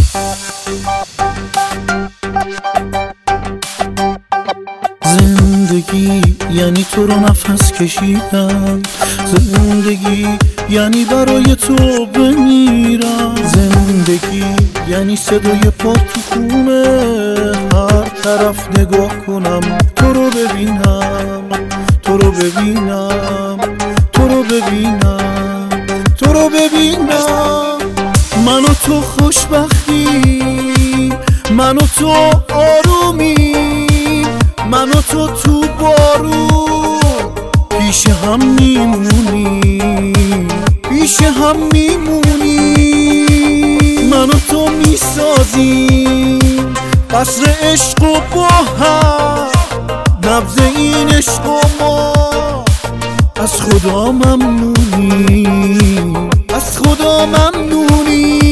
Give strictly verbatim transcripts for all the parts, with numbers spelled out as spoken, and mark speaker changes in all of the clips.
Speaker 1: زندگی یعنی تو رو نفس کشیدن، زندگی یعنی برای تو بمیرم، زندگی یعنی صدای پا تو خونه، هر طرف نگاه کنم تو رو ببینم، تو رو ببینم، تو رو ببینم، تو رو ببینم. من و تو خوشبختی، من و تو آرومی، من و تو تو بارون پیش هم میمونی، پیش هم میمونی. من و تو میسازیم قصر عشق و با هم، نبض این عشق و ما از خدا ممنونی، از خدا ممنونی.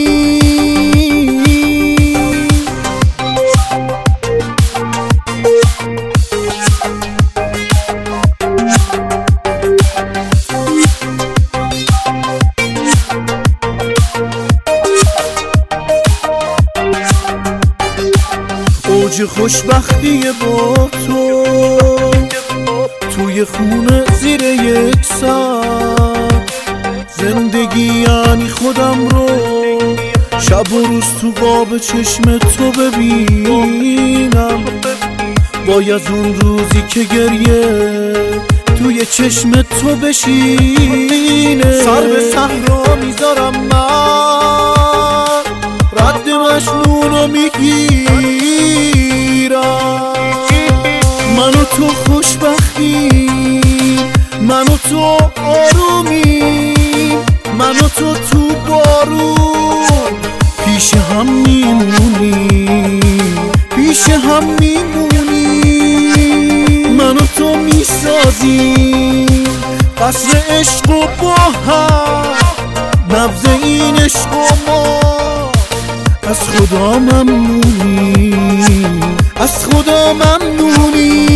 Speaker 1: اوج خوشبختی با تو توی خونه زیر یک ساعت، زندگی یعنی خودم رو شب و روز تو قاب چشم تو ببینم، باید اون روزی که گریه توی چشم تو بشینه. سر به صحرا میذارم من، رد مجنونو میگیرم. من و تو خوشبختی، من و تو آرومی، من و تو تو بارون پیش هم میمونی، پیش هم میمونی. من و تو میسازیم قصر عشق و با هم، نبض این عشق و ما از خدا ممنونی، از خدا ممنونی.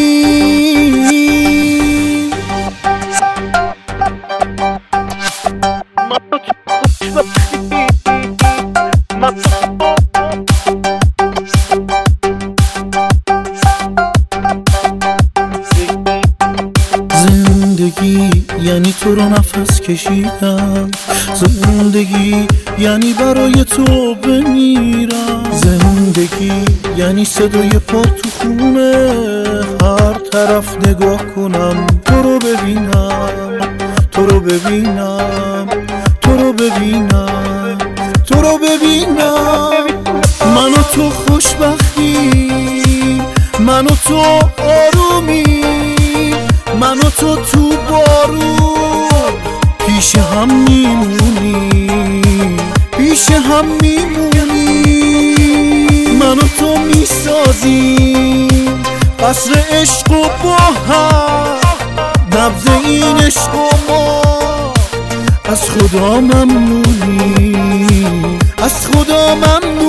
Speaker 1: زندگی یعنی تو رو نفس کشیدن، زندگی یعنی برای تو بمیرم، زندگی یعنی صدای پا تو خونه، هر طرف نگاه کنم تو رو ببینم، تو رو ببینم، تو رو ببینم، تو رو ببینم. من و تو خوشبختی، من و تو آرومی، من و تو تو بارون پیش هم میمونی، پیش هم میمونی. من و تو میسازیم قصر عشق و با هم، نبض این عشق و ما از خدا ممنونی، از خدا ممنونی.